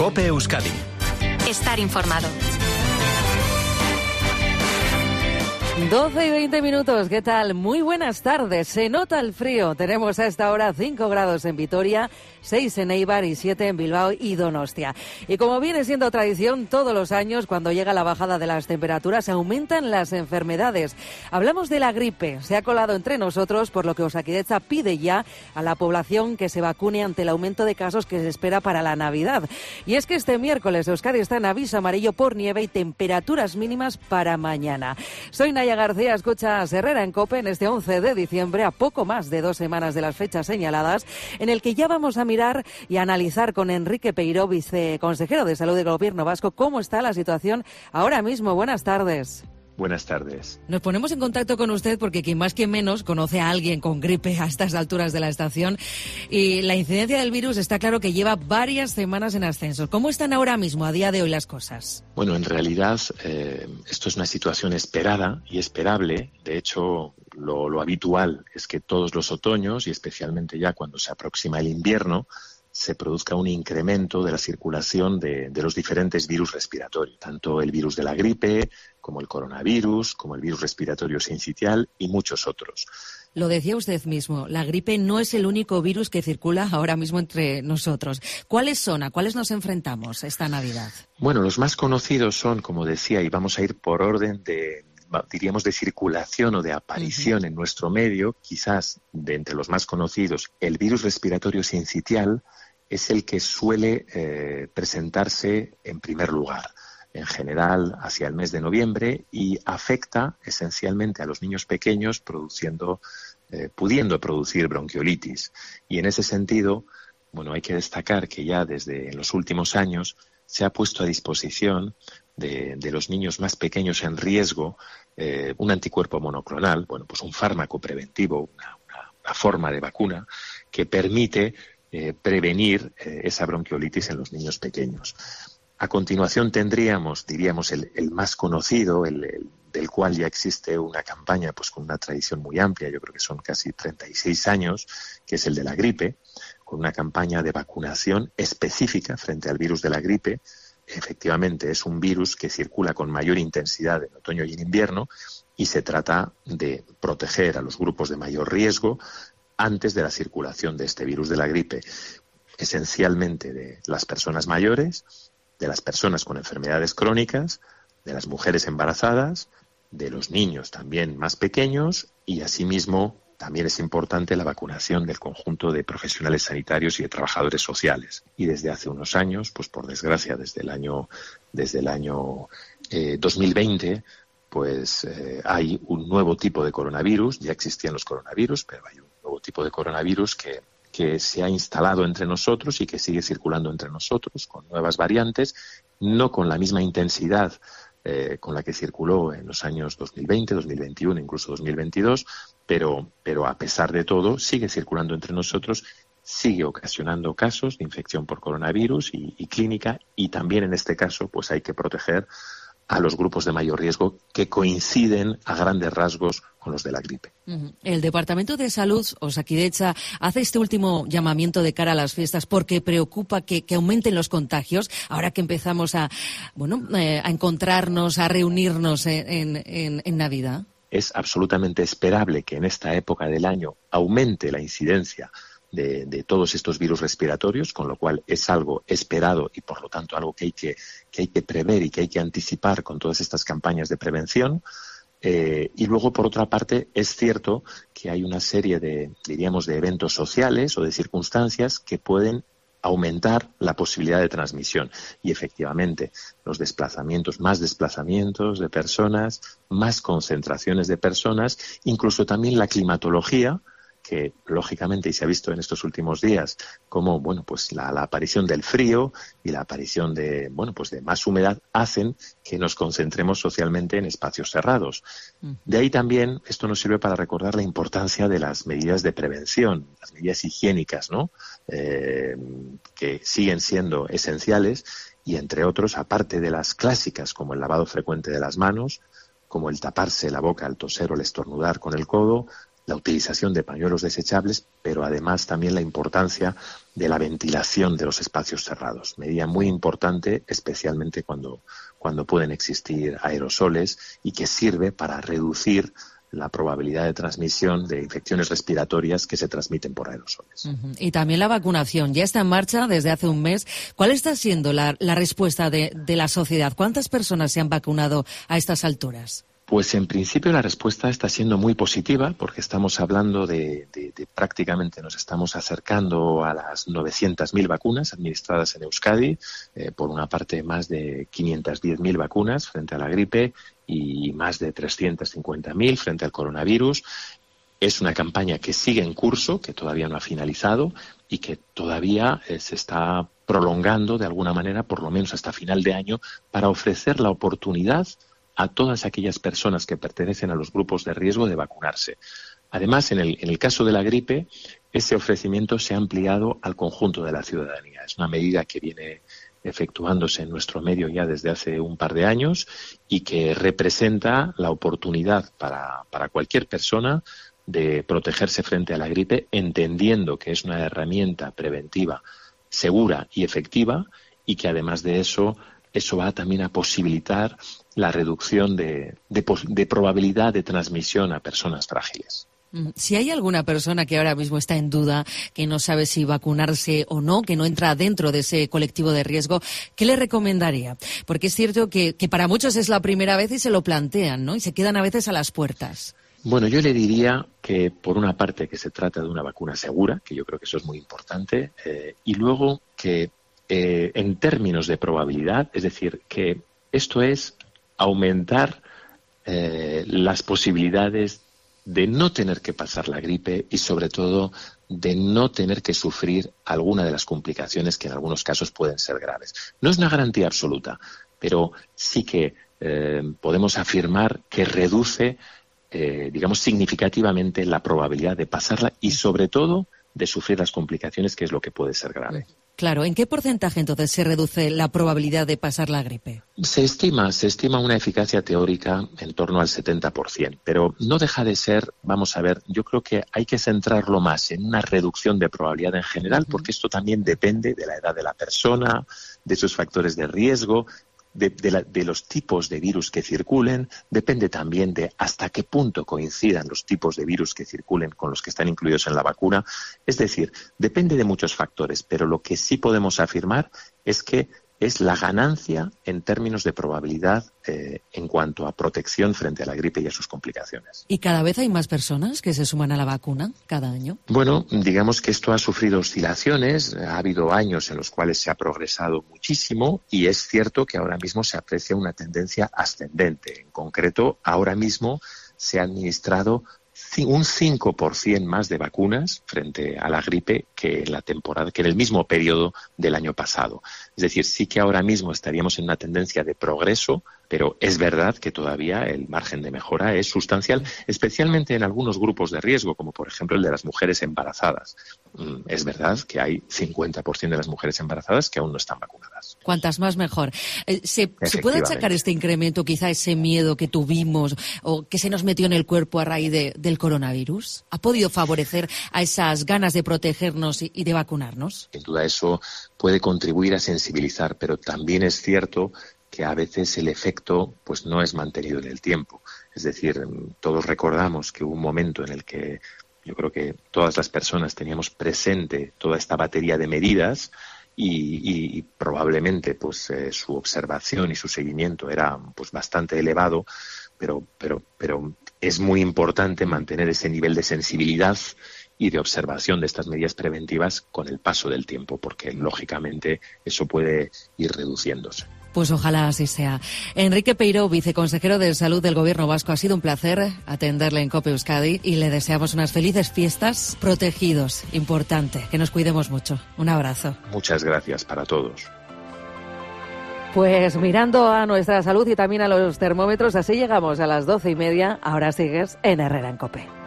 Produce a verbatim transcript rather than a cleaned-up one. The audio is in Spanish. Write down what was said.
COPE Euskadi. Estar informado. doce y veinte minutos, ¿qué tal? Muy buenas tardes. Se nota el frío. Tenemos a esta hora cinco grados en Vitoria, seis en Eibar y siete en Bilbao y Donostia. Y como viene siendo tradición, todos los años, cuando llega la bajada de las temperaturas, aumentan las enfermedades. Hablamos de la gripe. Se ha colado entre nosotros, por lo que Osakidetza pide ya a la población que se vacune ante el aumento de casos que se espera para la Navidad. Y es que este miércoles Euskadi está en aviso amarillo por nieve y temperaturas mínimas para mañana. Soy Naya García, escucha Herrera en COPE en este once de diciembre, a poco más de dos semanas de las fechas señaladas, en el que ya vamos a mirar y a analizar con Enrique Peiró, viceconsejero de Salud del Gobierno Vasco, cómo está la situación ahora mismo. Buenas tardes. Buenas tardes. Nos ponemos en contacto con usted porque quien más quien menos conoce a alguien con gripe a estas alturas de la estación, y la incidencia del virus está claro que lleva varias semanas en ascenso. ¿Cómo están ahora mismo, a día de hoy, las cosas? Bueno, en realidad eh, esto es una situación esperada y esperable. De hecho, lo, lo habitual es que todos los otoños, y especialmente ya cuando se aproxima el invierno, se produzca un incremento de la circulación de, de los diferentes virus respiratorios, tanto el virus de la gripe, como el coronavirus, como el virus respiratorio sincitial y muchos otros. Lo decía usted mismo, la gripe no es el único virus que circula ahora mismo entre nosotros. ¿Cuáles son, a cuáles nos enfrentamos esta Navidad? Bueno, los más conocidos son, como decía, y vamos a ir por orden de, diríamos, de circulación o de aparición uh-huh. en nuestro medio. Quizás de entre los más conocidos, el virus respiratorio sincitial es el que suele eh, presentarse en primer lugar, en general hacia el mes de noviembre, y afecta esencialmente a los niños pequeños, produciendo, eh, pudiendo producir bronquiolitis. Y en ese sentido, bueno, hay que destacar que ya desde en los últimos años se ha puesto a disposición de, de los niños más pequeños en riesgo eh, un anticuerpo monoclonal, bueno, pues un fármaco preventivo, una, una, una forma de vacuna que permite Eh, prevenir eh, esa bronquiolitis en los niños pequeños. A continuación tendríamos, diríamos, el, el más conocido, el, el del cual ya existe una campaña pues con una tradición muy amplia, yo creo que son casi treinta y seis años, que es el de la gripe, con una campaña de vacunación específica frente al virus de la gripe. Efectivamente, es un virus que circula con mayor intensidad en otoño y en invierno, y se trata de proteger a los grupos de mayor riesgo antes de la circulación de este virus de la gripe, esencialmente de las personas mayores, de las personas con enfermedades crónicas, de las mujeres embarazadas, de los niños también más pequeños, y asimismo también es importante la vacunación del conjunto de profesionales sanitarios y de trabajadores sociales. Y desde hace unos años, pues por desgracia desde el año, desde el año eh, dos mil veinte, pues eh, hay un nuevo tipo de coronavirus. Ya existían los coronavirus, pero hay un nuevo tipo de coronavirus que, que se ha instalado entre nosotros y que sigue circulando entre nosotros con nuevas variantes, no con la misma intensidad eh, con la que circuló en los años dos mil veinte, dos mil veintiuno, incluso dos mil veintidós, pero, pero a pesar de todo sigue circulando entre nosotros, sigue ocasionando casos de infección por coronavirus y, y clínica, y también en este caso pues hay que proteger a los grupos de mayor riesgo que coinciden a grandes rasgos con los de la gripe. Uh-huh. El Departamento de Salud, Osakidetza, hace este último llamamiento de cara a las fiestas porque preocupa que, que aumenten los contagios, ahora que empezamos a, bueno, eh, a encontrarnos, a reunirnos en, en, en Navidad. Es absolutamente esperable que en esta época del año aumente la incidencia De, de todos estos virus respiratorios, con lo cual es algo esperado y por lo tanto algo que hay que, que hay que prever y que hay que anticipar con todas estas campañas de prevención. Eh, y luego, por otra parte, es cierto que hay una serie de, diríamos, de eventos sociales o de circunstancias que pueden aumentar la posibilidad de transmisión. Y efectivamente, los desplazamientos, más desplazamientos de personas, más concentraciones de personas, incluso también la climatología, que lógicamente, y se ha visto en estos últimos días, como bueno, pues la, la aparición del frío y la aparición de bueno, pues de más humedad hacen que nos concentremos socialmente en espacios cerrados. De ahí también esto nos sirve para recordar la importancia de las medidas de prevención, las medidas higiénicas, ¿no? Eh, que siguen siendo esenciales, y entre otros, aparte de las clásicas como el lavado frecuente de las manos, como el taparse la boca al toser o el estornudar con el codo, la utilización de pañuelos desechables, pero además también la importancia de la ventilación de los espacios cerrados. Medida muy importante, especialmente cuando, cuando pueden existir aerosoles y que sirve para reducir la probabilidad de transmisión de infecciones respiratorias que se transmiten por aerosoles. Uh-huh. Y también la vacunación ya está en marcha desde hace un mes. ¿Cuál está siendo la, la respuesta de, de la sociedad? ¿Cuántas personas se han vacunado a estas alturas? Pues en principio la respuesta está siendo muy positiva porque estamos hablando de, de, de prácticamente nos estamos acercando a las novecientas mil vacunas administradas en Euskadi, eh, por una parte más de quinientas diez mil vacunas frente a la gripe y más de trescientas cincuenta mil frente al coronavirus. Es una campaña que sigue en curso, que todavía no ha finalizado y que todavía eh, se está prolongando de alguna manera, por lo menos hasta final de año, para ofrecer la oportunidad a todas aquellas personas que pertenecen a los grupos de riesgo de vacunarse. Además, en el, en el caso de la gripe, ese ofrecimiento se ha ampliado al conjunto de la ciudadanía. Es una medida que viene efectuándose en nuestro medio ya desde hace un par de años y que representa la oportunidad para, para cualquier persona de protegerse frente a la gripe, entendiendo que es una herramienta preventiva segura y efectiva y que además de eso, eso va también a posibilitar la reducción de, de, de probabilidad de transmisión a personas frágiles. Si hay alguna persona que ahora mismo está en duda, que no sabe si vacunarse o no, que no entra dentro de ese colectivo de riesgo, ¿qué le recomendaría? Porque es cierto que, que para muchos es la primera vez y se lo plantean, ¿no? Y se quedan a veces a las puertas. Bueno, yo le diría que por una parte que se trata de una vacuna segura, que yo creo que eso es muy importante, eh, y luego que eh, en términos de probabilidad, es decir, que esto es aumentar eh, las posibilidades de no tener que pasar la gripe y sobre todo de no tener que sufrir alguna de las complicaciones que en algunos casos pueden ser graves. No es una garantía absoluta, pero sí que eh, podemos afirmar que reduce, eh, digamos, significativamente la probabilidad de pasarla y sobre todo de sufrir las complicaciones, que es lo que puede ser grave. Claro, ¿en qué porcentaje entonces se reduce la probabilidad de pasar la gripe? Se estima, se estima una eficacia teórica en torno al setenta por ciento, pero no deja de ser, vamos a ver, yo creo que hay que centrarlo más en una reducción de probabilidad en general, porque esto también depende de la edad de la persona, de sus factores de riesgo, De, de, la, de los tipos de virus que circulen, depende también de hasta qué punto coincidan los tipos de virus que circulen con los que están incluidos en la vacuna. Es decir, depende de muchos factores, pero lo que sí podemos afirmar es que es la ganancia en términos de probabilidad eh, en cuanto a protección frente a la gripe y a sus complicaciones. ¿Y cada vez hay más personas que se suman a la vacuna cada año? Bueno, digamos que esto ha sufrido oscilaciones. Ha habido años en los cuales se ha progresado muchísimo y es cierto que ahora mismo se aprecia una tendencia ascendente. En concreto, ahora mismo se ha administrado un cinco por ciento más de vacunas frente a la gripe que en la temporada, que en el mismo periodo del año pasado. Es decir, sí que ahora mismo estaríamos en una tendencia de progreso, pero es verdad que todavía el margen de mejora es sustancial, especialmente en algunos grupos de riesgo, como por ejemplo el de las mujeres embarazadas. Es verdad que hay cincuenta por ciento de las mujeres embarazadas que aún no están vacunadas. Cuantas más mejor. ¿Se, ¿se puede achacar este incremento, quizá ese miedo que tuvimos o que se nos metió en el cuerpo a raíz de, del coronavirus? ¿Ha podido favorecer a esas ganas de protegernos y, y de vacunarnos? Sin duda eso puede contribuir a sensibilizar, pero también es cierto que a veces el efecto pues no es mantenido en el tiempo. Es decir, todos recordamos que hubo un momento en el que yo creo que todas las personas teníamos presente toda esta batería de medidas y, y, y probablemente pues eh, su observación y su seguimiento era pues bastante elevado, pero, pero, pero es muy importante mantener ese nivel de sensibilidad y de observación de estas medidas preventivas con el paso del tiempo, porque lógicamente eso puede ir reduciéndose. Pues ojalá así sea. Enrique Peiró, viceconsejero de Salud del Gobierno Vasco, ha sido un placer atenderle en COPE Euskadi y le deseamos unas felices fiestas, protegidos, importante, que nos cuidemos mucho. Un abrazo. Muchas gracias para todos. Pues mirando a nuestra salud y también a los termómetros, así llegamos a las doce y media. Ahora sigues en Herrera en COPE.